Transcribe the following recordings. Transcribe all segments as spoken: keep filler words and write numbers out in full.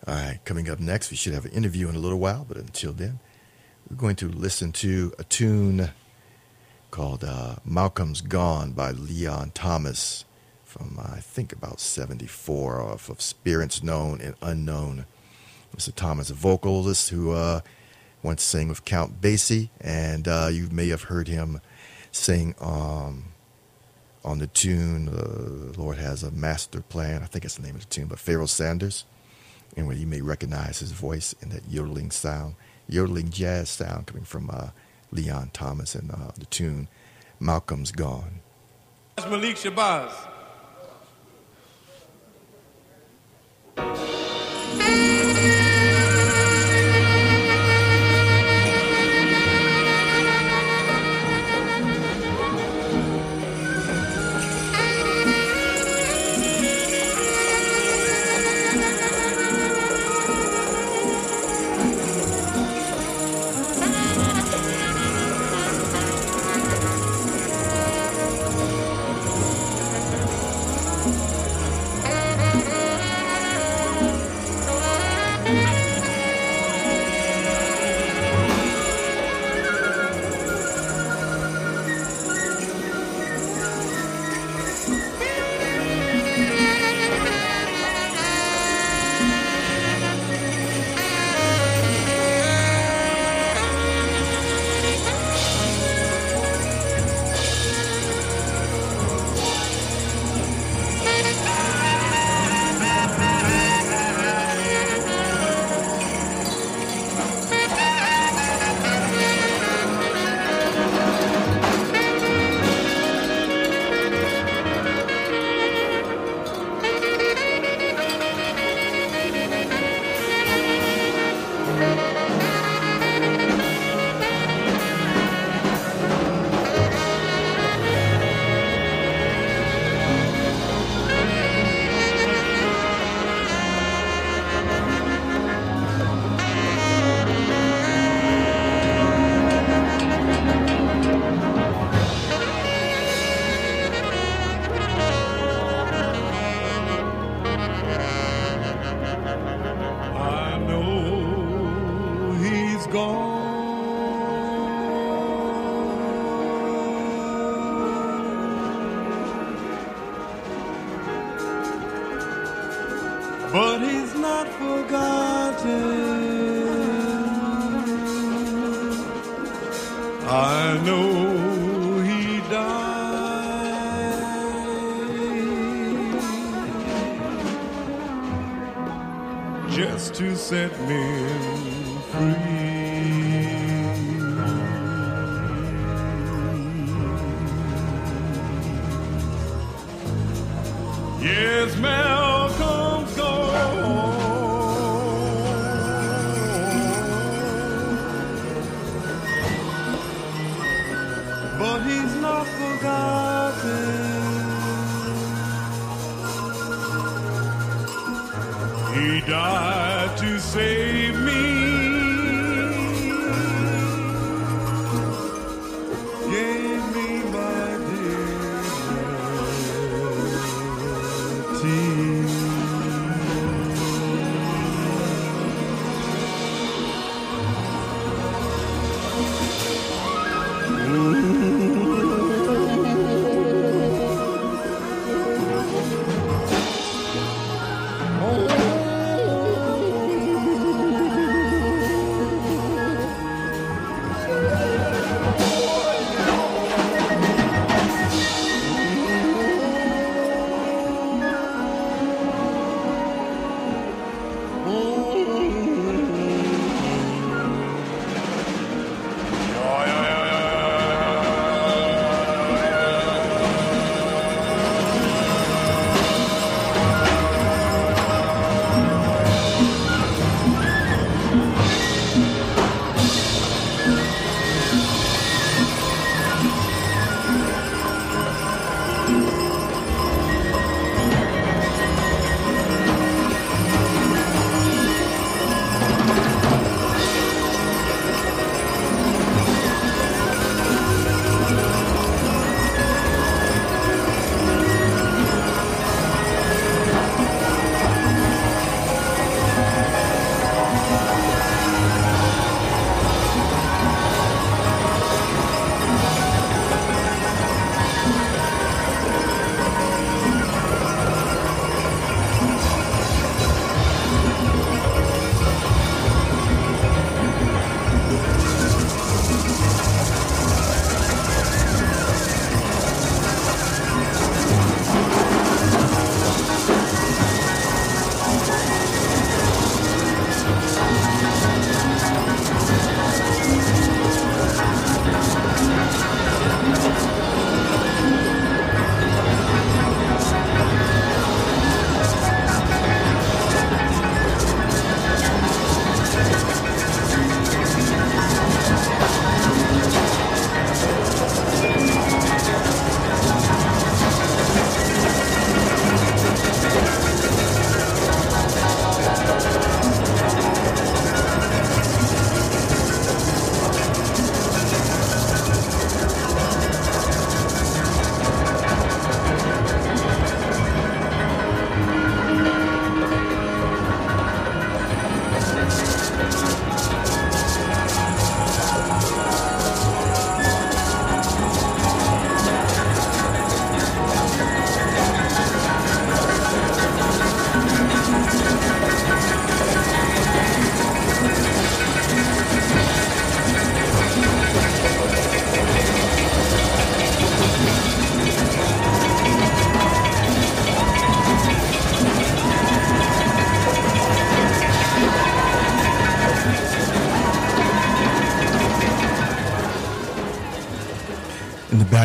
All right, coming up next, we should have an interview in a little while, but until then, we're going to listen to a tune called uh, Malcolm's Gone by Leon Thomas from, uh, I think, about seventy-four, off of Spirits Known and Unknown. Mister Thomas, a vocalist who uh, once sang with Count Basie, and uh, you may have heard him sing um, on the tune, uh, The Lord Has a Master Plan. I think that's the name of the tune, but Pharoah Sanders. And where you may recognize his voice in that yodeling sound, yodeling jazz sound coming from uh, Leon Thomas and uh, the tune Malcolm's Gone. That's Malik Shabazz. But he's not forgotten. I know he died just to set men free. Yes, Malcolm's gone, but he's not forgotten. He died to save me. Gave me my dignity.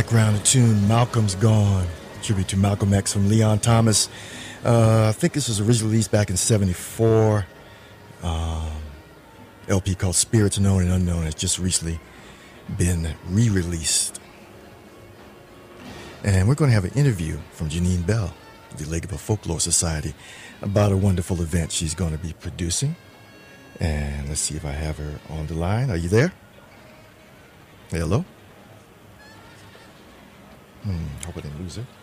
background, the tune Malcolm's Gone, tribute to Malcolm X from Leon Thomas. Uh, I think this was originally released back in seventy-four. Um, L P called Spirits Known and Unknown has just recently been re-released. And we're going to have an interview from Janine Bell, the Lakeville Folklore Society, about a wonderful event she's going to be producing. And let's see if I have her on the line. Are you there? Hello? Hmm, hope I didn't lose her.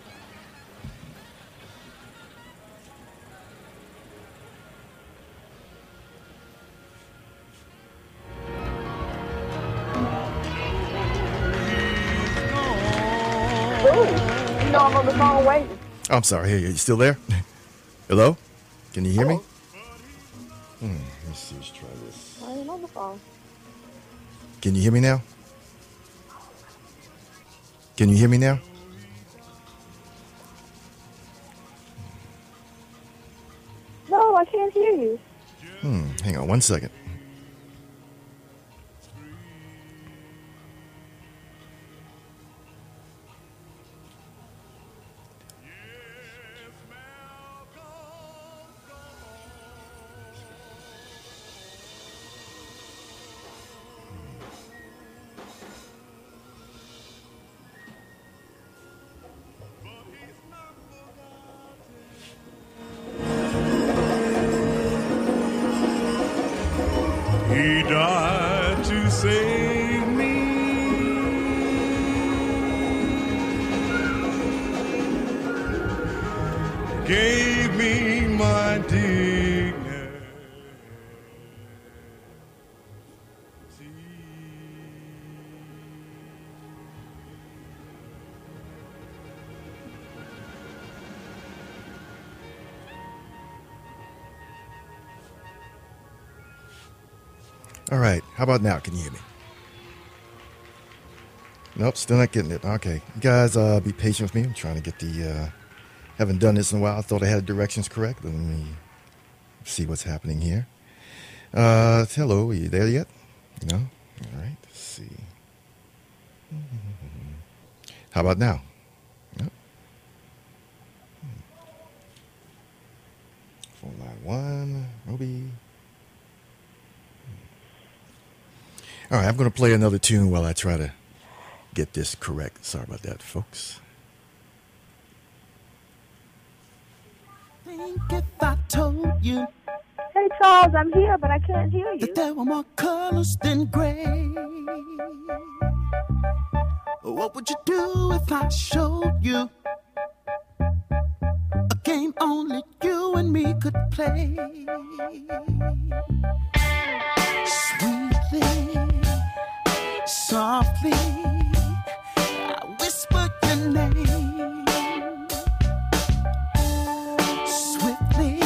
Ooh, no, I'm on the phone waiting. I'm sorry. Hey, are you still there? Hello? Can you hear me? Hmm, let's see. Let's try this. I ain't on the phone. Can you hear me now? Can you hear me now? No, I can't hear you. Hmm, hang on one second. He died to save me. Gave me my dignity. All right. How about now? Can you hear me? Nope, still not getting it. Okay. You guys, uh, be patient with me. I'm trying to get the, uh, haven't done this in a while. I thought I had the directions correct. Let me see what's happening here. Uh, hello, are you there yet? No? All right. Let's see. How about now? Nope. Phone line one, Roby. All right, I'm going to play another tune while I try to get this correct. Sorry about that, folks. Think if I told you Hey, Charles, I'm here, but I can't hear you. that there were more colors than gray, what would you do if I showed you a game only you and me could play? Sweetly, softly, I whisper your name. Swiftly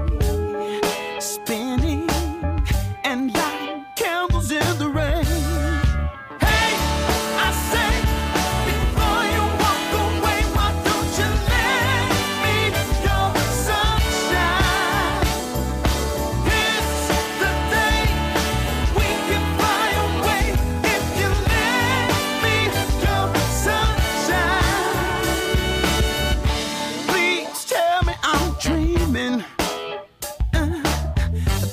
spinning and light candles in the rain. Hey, I say, before you walk away, why don't you let me your sunshine? It's the day we can fly away if you let me your sunshine. Please tell me I'm dreaming. Uh,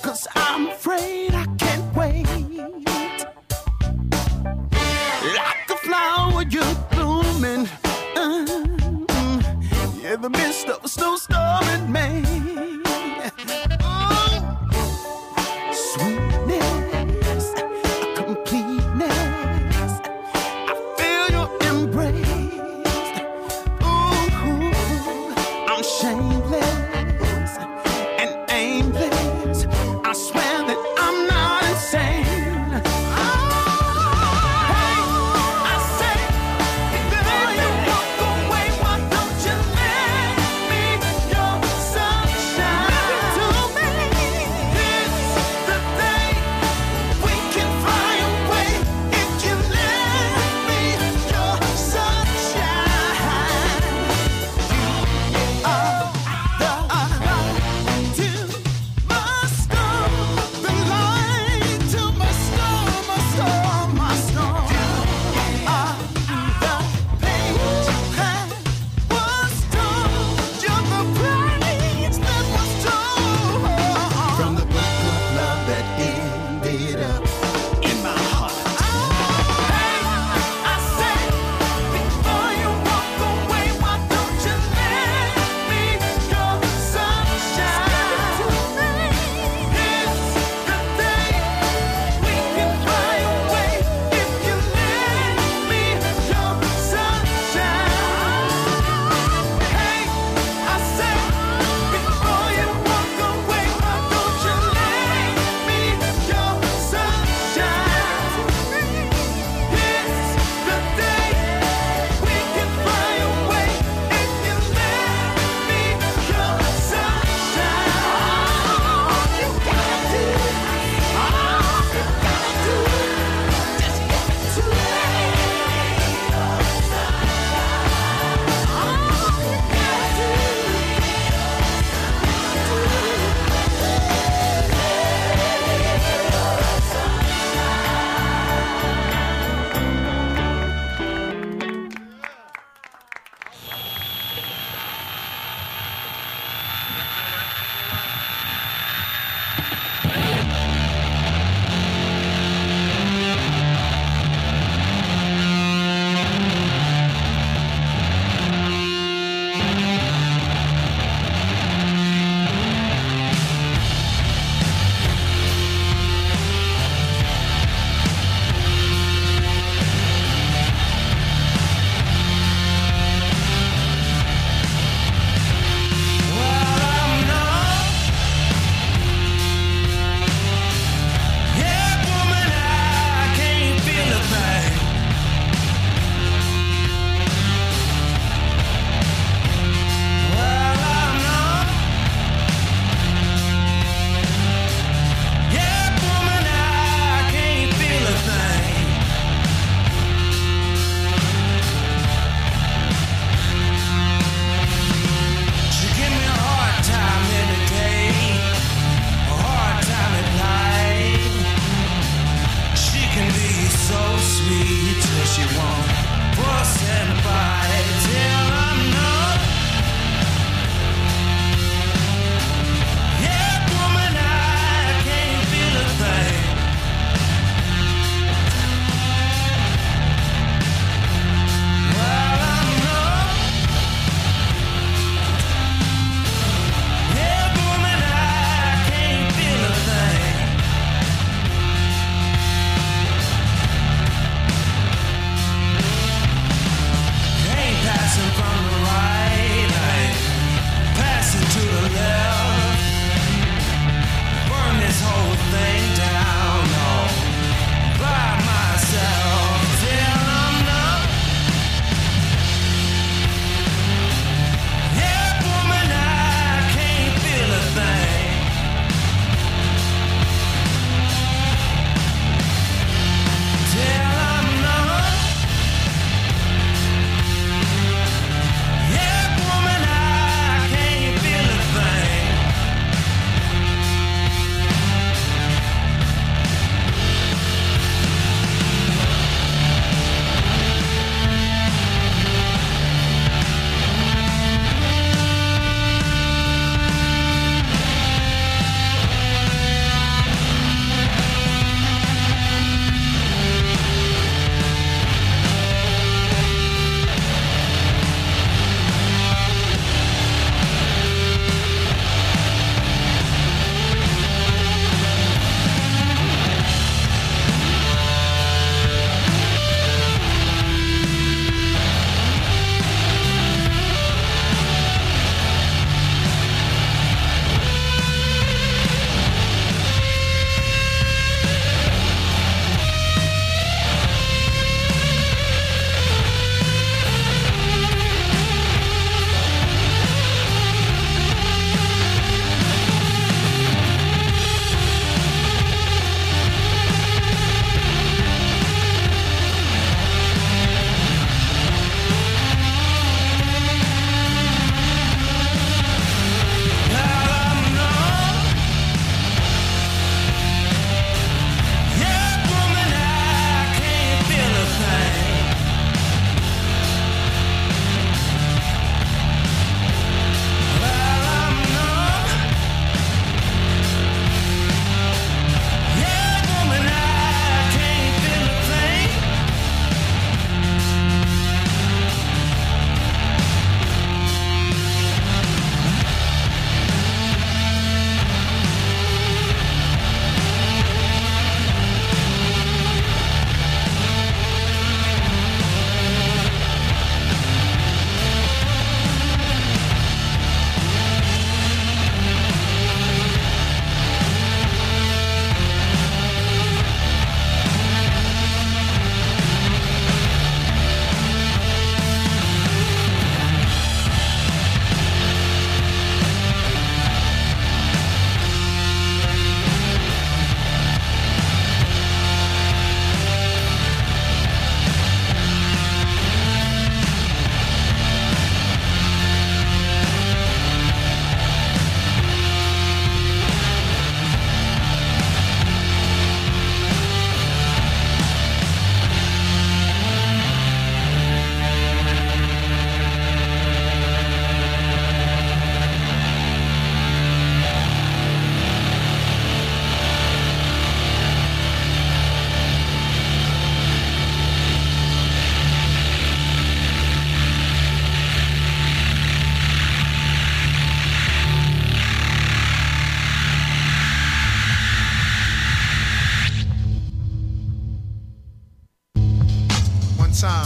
time.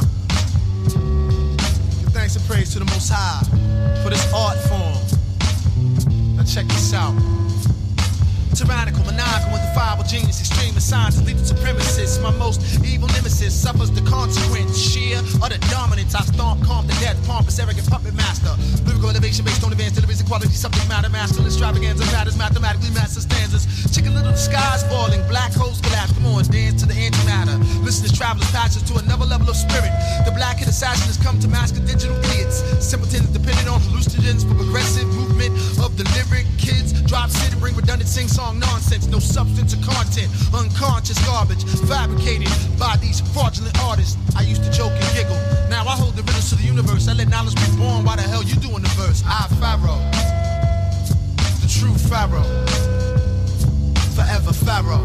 Give thanks and praise to the Most High for this art form. Now check this out. Tyrannical, maniacal, undefiable genius, extreme science, lethal supremacist. My most evil nemesis suffers the consequence. Sheer, utter dominance. I stomp, calm the death, pompous, arrogant puppet master. Lyrical innovation based on advanced deliveries, equality, subject matter, masculine extravaganza, matters, mathematically master stanzas. Chicken little, the sky's falling, black holes collapse. Come on, dance to the antimatter. Listen as travelers passes to another level of spirit. The black hit assassin has come to mask digital idiots. Simpletons dependent on hallucinogens for progressive movement of the lyric. Kids drop shit and bring redundant sing-song nonsense. No substance or content. Unconscious garbage fabricated by these fraudulent artists. I used to joke and giggle. Now I hold the riddles to the universe. I let knowledge be born. Why the hell you doing the verse? I, Pharaoh, the true Pharaoh, forever Pharaoh.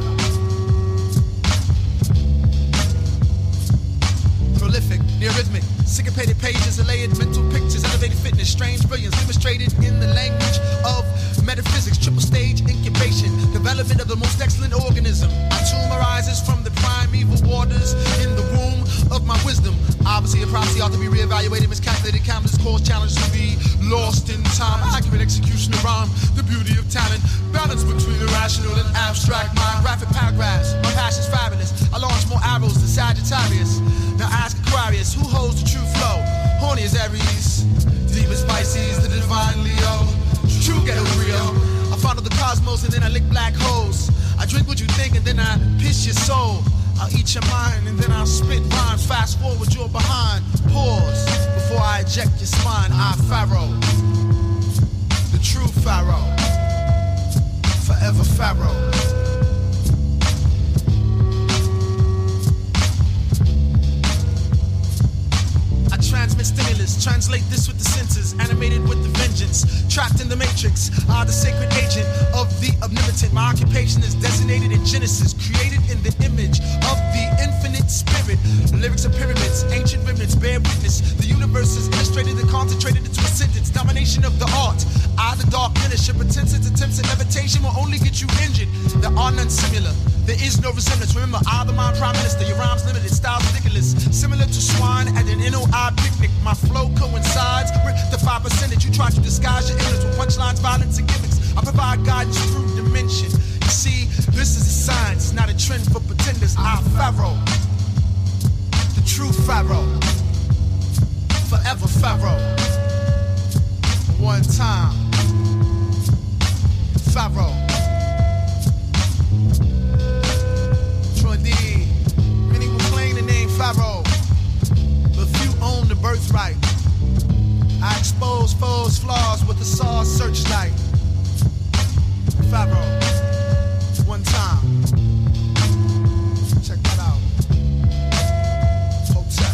Prolific, neorhythmic, syncopated pages and layered mental pictures, elevated fitness, strange brilliance demonstrated in the language of metaphysics, triple stage incubation, development of the most excellent organism. My tomb arises from the primeval waters in the womb of my wisdom. Obviously a prophecy ought to be reevaluated, miscalculated, countless cause challenges to be lost in time. Accurate execution of rhyme, the beauty of talent, balance between irrational and abstract mind. Graphic paragraphs, my passion's fabulous. I launch more arrows than Sagittarius. Now ask Aquarius, who holds the true flow? Horny as Aries, deep as Pisces, the divine Leo. True ghetto Rio. I follow the cosmos and then I lick black holes. I drink what you think and then I piss your soul. I'll eat your mind and then I'll spit rhymes. Fast forward, you're behind. Pause before I eject your spine. I Pharaoh, the true Pharaoh, forever Pharaoh. Transmit stimulus, translate this with the senses, animated with the vengeance, trapped in the matrix, are the sacred agent of the omnipotent. My occupation is designated in Genesis, created in the image of the infinite spirit. The lyrics are pyramids, ancient remnants, bear witness. The universe is illustrated and concentrated into a sentence. Domination of the art, I the dark minister, pretenses, attempts at levitation will only get you injured. There are none similar. There is no resemblance. Remember, I'm the mind prime minister. Your rhyme's limited, style's ridiculous. Similar to swine at an N O I picnic. My flow coincides with the five percent that you try to disguise your ignorance with punchlines, violence, and gimmicks. I provide guidance through dimension. You see, this is a science, not a trend for pretenders. I'm Pharaoh, the true Pharaoh, forever Pharaoh. One time, Pharaoh. Indeed, many will claim the name Pharaoh, but few own the birthright. I expose foes' flaws with the saw searchlight. Pharaoh, one time. Check that out. Hotep.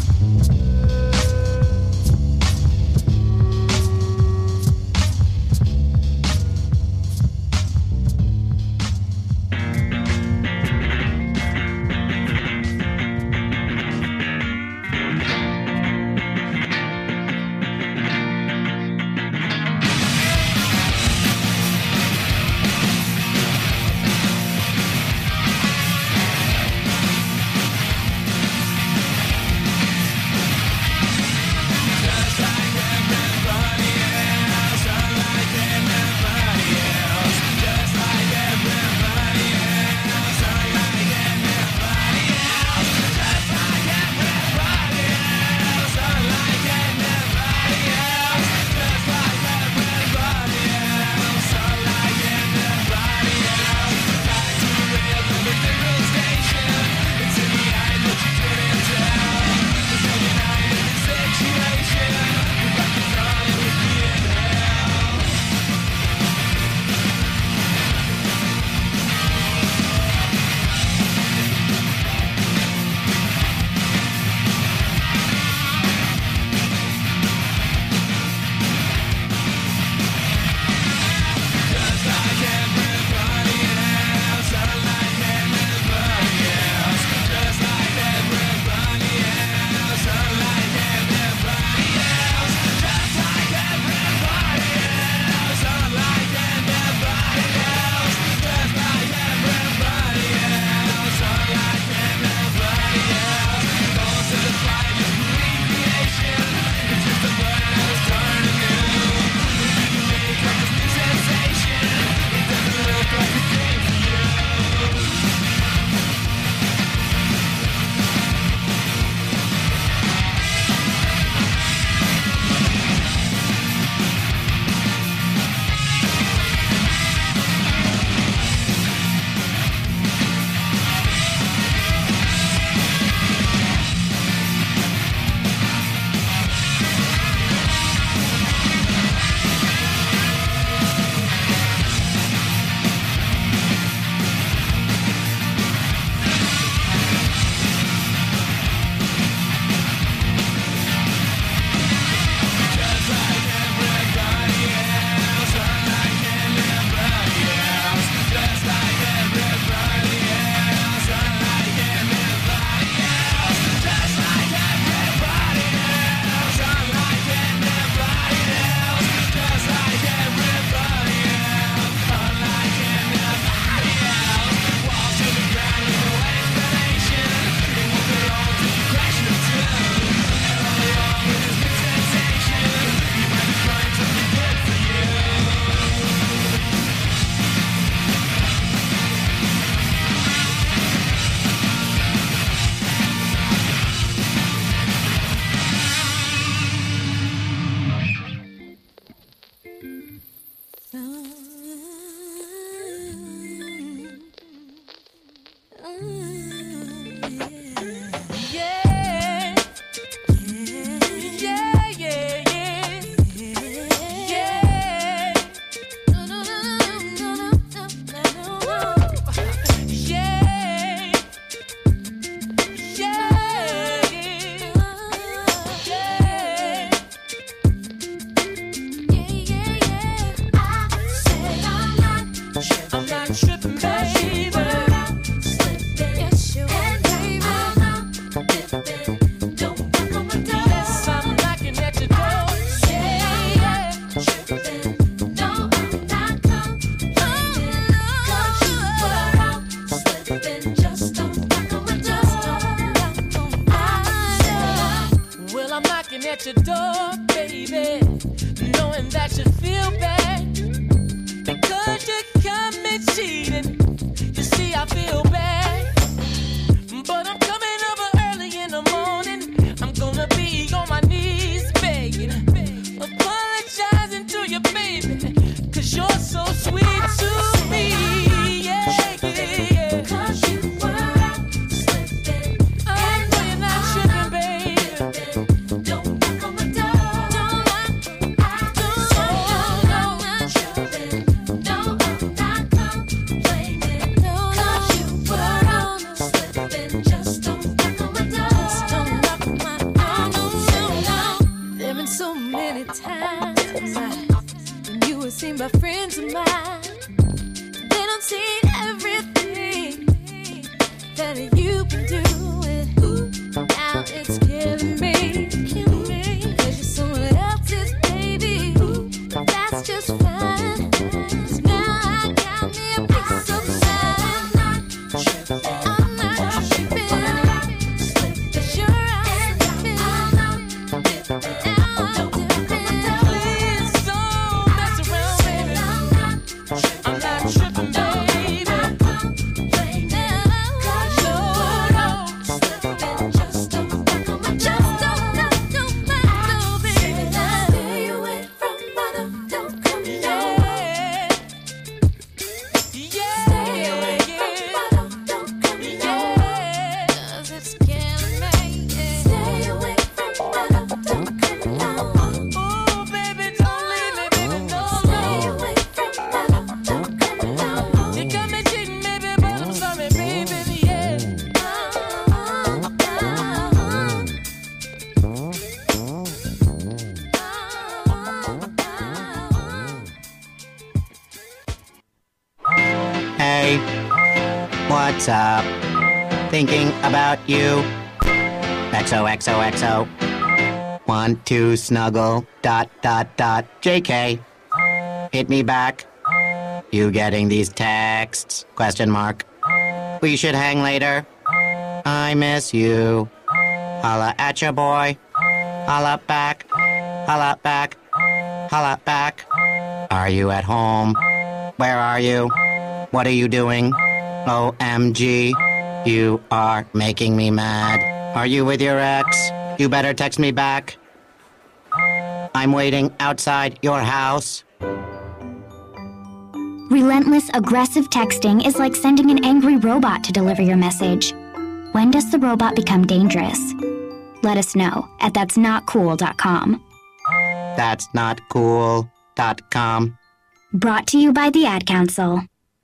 What's up? Thinking about you. X O X O X O. Want to snuggle. Dot, dot, dot. J K. Hit me back. You getting these texts? Question mark. We should hang later. I miss you. Holla at your boy. Holla back. Holla back. Holla back. Are you at home? Where are you? What are you doing? O M G. You are making me mad. Are you with your ex? You better text me back. I'm waiting outside your house. Relentless, aggressive texting is like sending an angry robot to deliver your message. When does the robot become dangerous? Let us know at that's not cool dot com. That's not cool dot com. Brought to you by the Ad Council.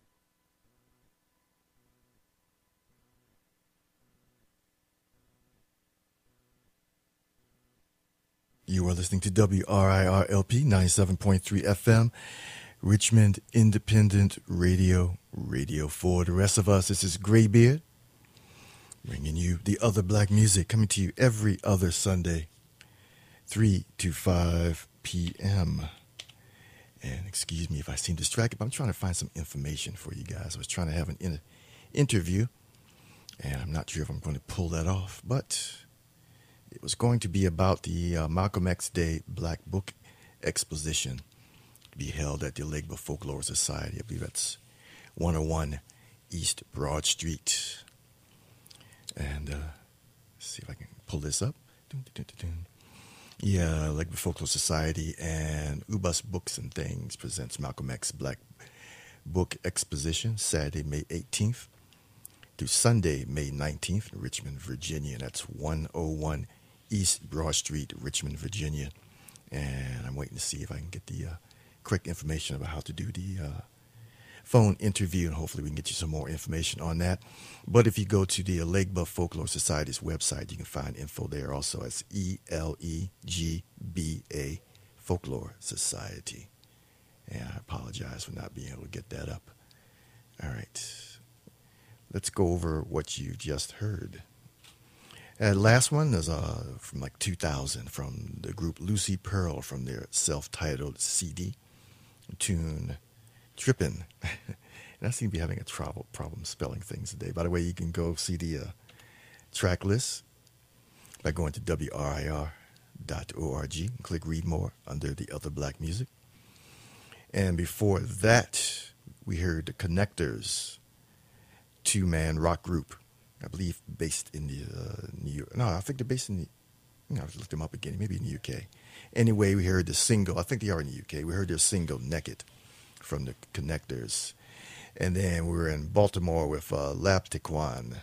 You are listening to W R I R L P ninety-seven point three F M, Richmond Independent Radio, Radio for the rest of us. This is Graybeard, bringing you the other black music, coming to you every other Sunday, three to five p.m. And excuse me if I seem distracted, but I'm trying to find some information for you guys. I was trying to have an in- interview, and I'm not sure if I'm going to pull that off, but it was going to be about the uh, Malcolm X Day Black Book Exposition to be held at the Legba Folklore Society. I believe that's one oh one East Broad Street. And uh, let's see if I can pull this up. Dun, dun, dun, dun. Yeah, Legba Folklore Society and Ubus Books and Things presents Malcolm X Black Book Exposition Saturday, May eighteenth through Sunday, May nineteenth in Richmond, Virginia. That's one oh one East Broad Street, Richmond, Virginia. And I'm waiting to see if I can get the uh, correct information about how to do the uh, phone interview, and hopefully we can get you some more information on that. But if you go to the Legba Folklore Society's website, you can find info there also as E L E G B A Folklore Society. And I apologize for not being able to get that up. All right. Let's go over what you just heard. Uh, last one is uh, from like two thousand from the group Lucy Pearl from their self-titled C D, tune Trippin'. And I seem to be having a trouble, problem spelling things today. By the way, you can go see the uh, track list by going to W R I R dot org and click Read More under the Other Black Music. And before that, we heard the Connectors, two-man rock group, I believe based in the uh, New York. No, I think they're based in the, you know, I looked them up again, maybe in the U K. Anyway, we heard the single, I think they are in the U K. We heard their single, Naked, from the Connectors. And then we were in Baltimore with uh, Lap Tequan,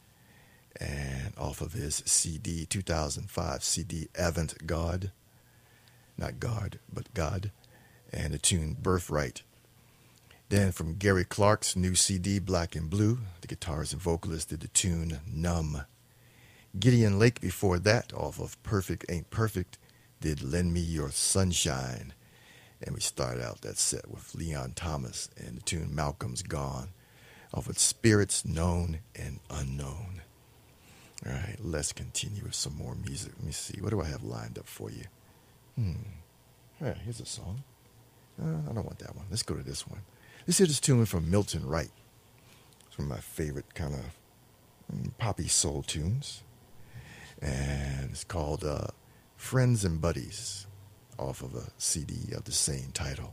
and off of his C D, two thousand five C D, Avant God, not God, but God, and the tune Birthright. Then from Gary Clark's new C D, Black and Blue, the guitarist and vocalist did the tune Numb. Gideon Lake before that, off of Perfect Ain't Perfect, did Lend Me Your Sunshine. And we started out that set with Leon Thomas and the tune Malcolm's Gone, off of Spirits Known and Unknown. All right, let's continue with some more music. Let me see, what do I have lined up for you? Hmm. All right, here's a song. Uh, I don't want that one. Let's go to this one. This is this tune from Milton Wright. It's one of my favorite kind of um, poppy soul tunes. And it's called uh, Friends and Buddies, off of a C D of the same title.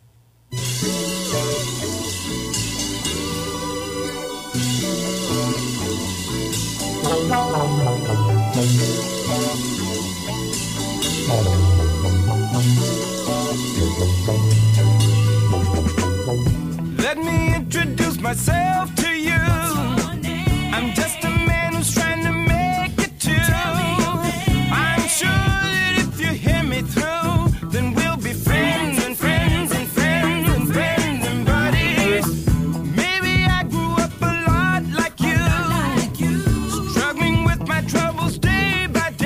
Let me introduce myself to you. I'm just a man who's trying to make it too. I'm sure that if you hear me through, then we'll be friends and friends and friends and friends and buddies. Maybe I grew up a lot like you, struggling with my troubles day by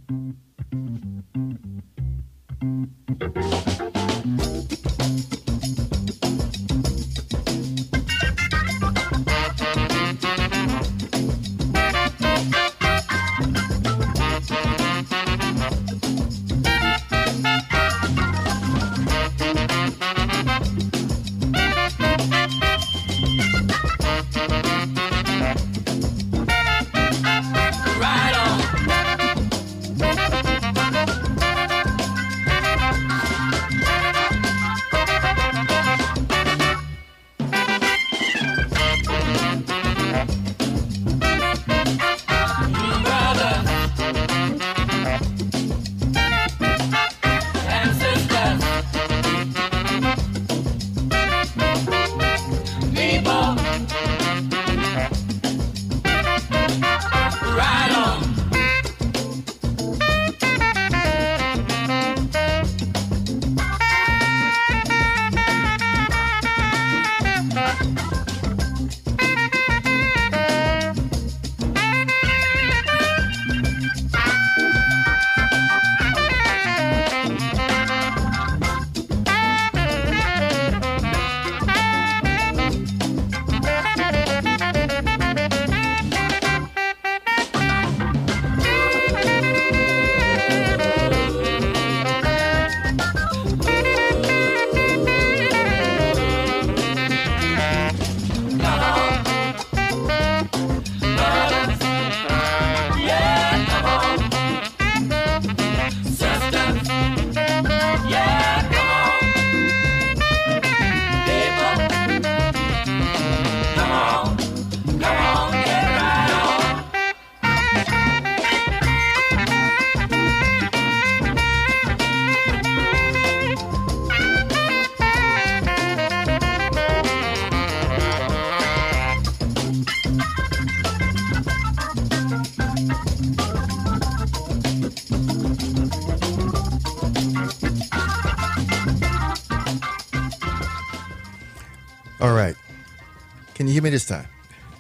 All right. Can you hear me this time?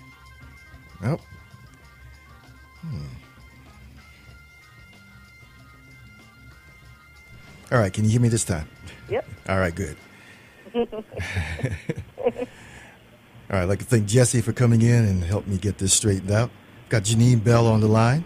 Nope. Hmm. All right. Can you hear me this time? Yep. All right. Good. All right. I'd like to thank Jesse for coming in and helping me get this straightened out. Got Janine Bell on the line.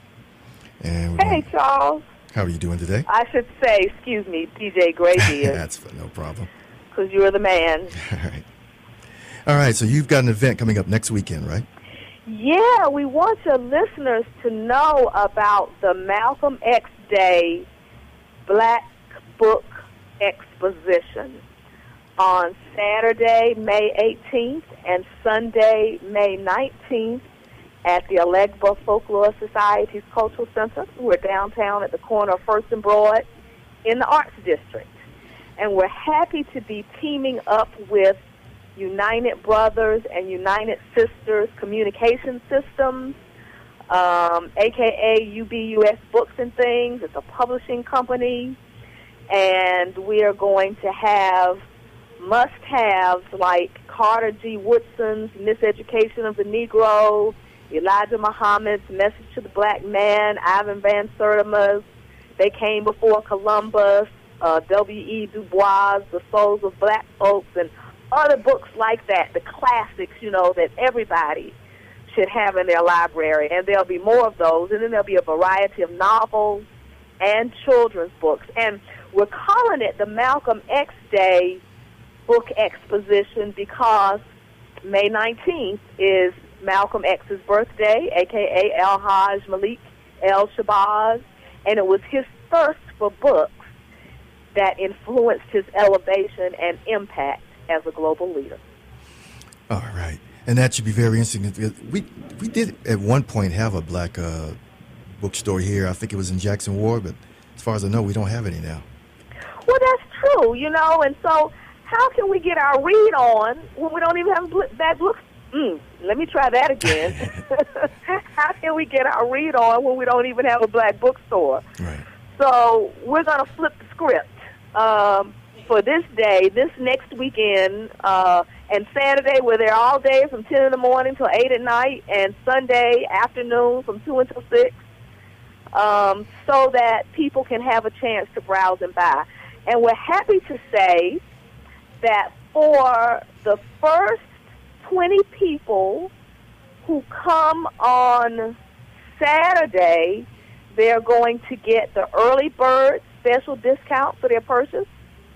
And Hey, gonna, Charles. how are you doing today? I should say, excuse me, D J Grady is, That's no problem. because you're the man. All right. All right. So you've got an event coming up next weekend, right? Yeah, we want your listeners to know about the Malcolm X Day Black Book Exposition on Saturday, May eighteenth and Sunday, May nineteenth at the Alegba Folklore Society's Cultural Center. We're downtown at the corner of First and Broad in the Arts District. And we're happy to be teaming up with United Brothers and United Sisters Communication Systems, um, a k a. U B U S Books and Things. It's a publishing company. And we are going to have must-haves like Carter G. Woodson's Miseducation of the Negro, Elijah Muhammad's Message to the Black Man, Ivan Van Sertima's They Came Before Columbus, uh, W E Du Bois' The Souls of Black Folks, and other books like that, the classics, you know, that everybody should have in their library. And there'll be more of those. And then there'll be a variety of novels and children's books. And we're calling it the Malcolm X Day Book Exposition because May nineteenth is Malcolm X's birthday, a k a. El-Hajj Malik El-Shabazz, and it was his thirst for books that influenced his elevation and impact as a global leader. All right. And that should be very interesting. We we did at one point have a black uh, bookstore here. I think it was in Jackson Ward, but as far as I know, we don't have any now. Well, that's true, you know, and so how can we get our read on when we don't even have a bad book? Mm, let me try that again. How can we get our read on when we don't even have a black bookstore? Right. So we're going to flip the script um, for this day, this next weekend, uh, and Saturday we're there all day from ten in the morning till eight at night, and Sunday afternoon from two until six. um, so that people can have a chance to browse and buy. And we're happy to say that for the first twenty people who come on Saturday, they're going to get the early bird special discount for their purchase.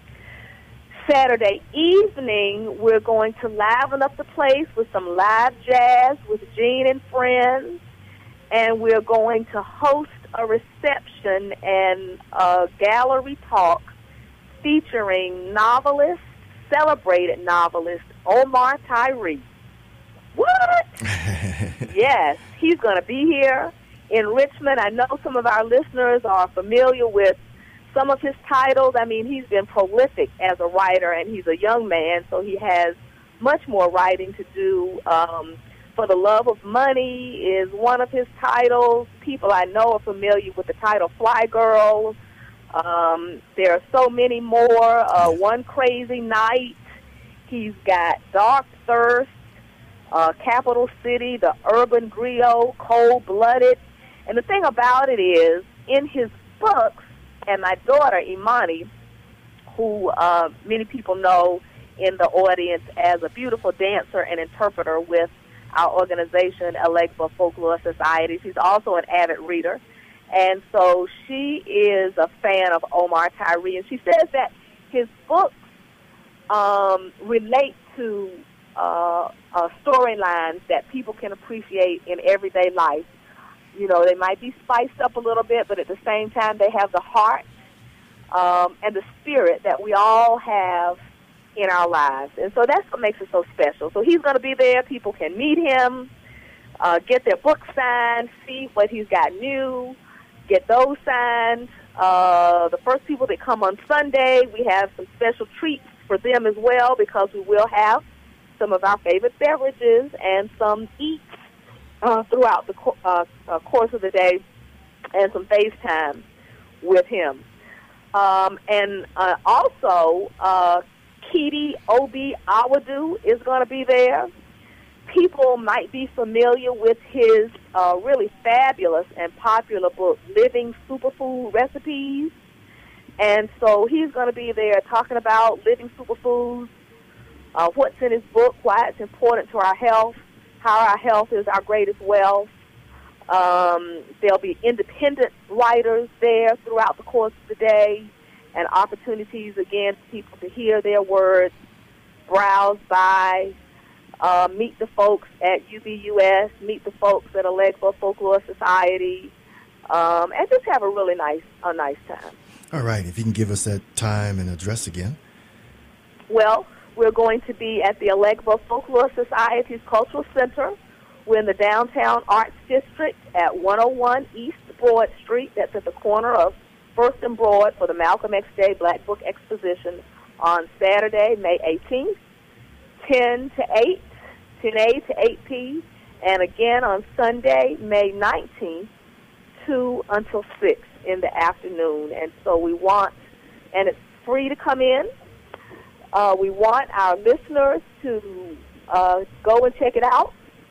Saturday evening, we're going to liven up the place with some live jazz with Gene and friends, and we're going to host a reception and a gallery talk featuring novelist, celebrated novelist Omar Tyree. What? Yes, he's going to be here in Richmond. I know some of our listeners are familiar with some of his titles. I mean, he's been prolific as a writer, and he's a young man, so he has much more writing to do. Um, For the Love of Money is one of his titles. People I know are familiar with the title Fly Girl. Um, there are so many more. Uh, One Crazy Night. He's got Dark Thirst, uh, Capital City, The Urban Griot, Cold Blooded. And the thing about it is, in his books, and my daughter, Imani, who uh, many people know in the audience as a beautiful dancer and interpreter with our organization, Alegba Folklore Society. She's also an avid reader. And so she is a fan of Omar Tyree. And she says that his books um, relate to uh, uh, storylines that people can appreciate in everyday life. You know, they might be spiced up a little bit, but at the same time, they have the heart um, and the spirit that we all have in our lives. And so that's what makes it so special. So he's going to be there. People can meet him, uh, get their book signed, see what he's got new, get those signed. Uh, the first people that come on Sunday, we have some special treats for them as well, because we will have some of our favorite beverages and some eats uh, throughout the co- uh, uh, course of the day, and some FaceTime with him. Um, and uh, also, uh, Kidi Obi Awadu is going to be there. People might be familiar with his uh, really fabulous and popular book, Living Superfood Recipes. And so he's going to be there talking about living superfoods, uh, what's in his book, why it's important to our health, how our health is our greatest wealth. Um, there'll be independent writers there throughout the course of the day, and opportunities, again, for people to hear their words, browse by, uh, meet the folks at U B U S, meet the folks at Alegba Folklore Society, um, and just have a really nice, a nice time. All right. If you can give us that time and address again. Well, we're going to be at the Alegba Folklore Society's Cultural Center. We're in the Downtown Arts District at one oh one East Broad Street. That's at the corner of First and Broad, for the Malcolm X Day Black Book Exposition on Saturday, May eighteenth, ten to eight, ten A to eight P, and again on Sunday, May nineteenth, two until six in the afternoon. And so we want, and it's free to come in, uh, we want our listeners to uh, go and check it out.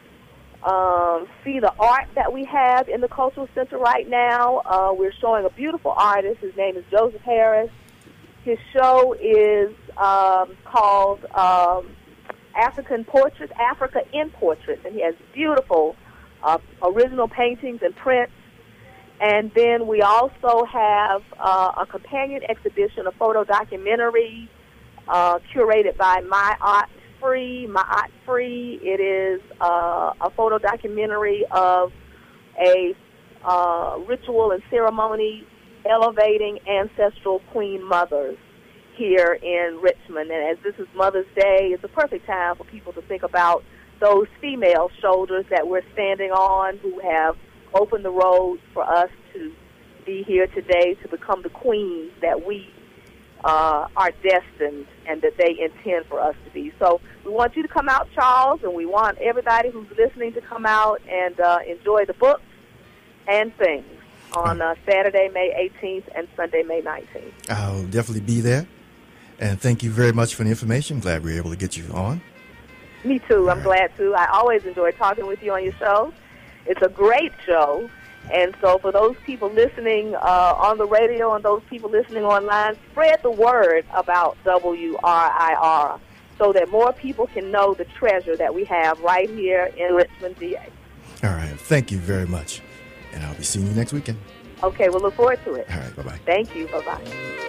Um, see the art that we have in the Cultural Center right now. Uh, we're showing a beautiful artist. His name is Joseph Harris. His show is um, called um, African Portraits, Africa in Portraits, and he has beautiful uh, original paintings and prints. And then we also have uh, a companion exhibition, a photo documentary uh, curated by My Art Free, Ma'at Free. It is uh, a photo documentary of a uh, ritual and ceremony elevating ancestral queen mothers here in Richmond. And as this is Mother's Day, it's a perfect time for people to think about those female shoulders that we're standing on, who have opened the road for us to be here today to become the queens that we Uh, are destined and that they intend for us to be. So we want you to come out, Charles, and we want everybody who's listening to come out and uh, enjoy the books and things on uh, Saturday, May eighteenth and Sunday, May nineteenth. I'll definitely be there. And thank you very much for the information. Glad we were able to get you on. Me too. All I'm right. glad to. I always enjoy talking with you on your show. It's a great show. And so for those people listening uh, on the radio and those people listening online, spread the word about W R I R so that more people can know the treasure that we have right here in Richmond, V A. All right. Thank you very much. And I'll be seeing you next weekend. Okay, we'll look forward to it. All right. Bye-bye. Thank you. Bye-bye.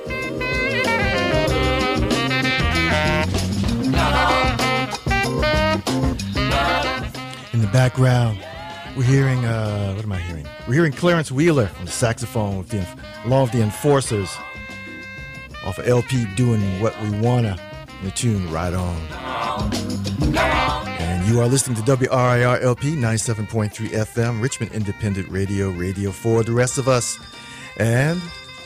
In the background, we're hearing, uh, what am I hearing? We're hearing Clarence Wheeler on the saxophone with the Law of the Enforcers off of L P Doing What We Wanna in the tune Right On. And you are listening to W R I R L P ninety-seven point three F M, Richmond Independent Radio, radio for the rest of us. And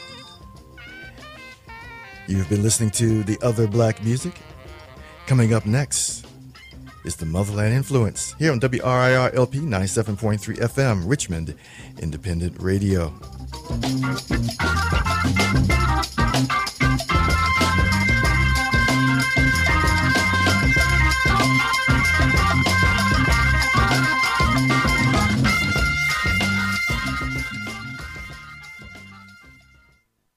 you've been listening to the other black music. Coming up next is the Motherland Influence here on W R I R L P ninety-seven point three F M, Richmond Independent Radio.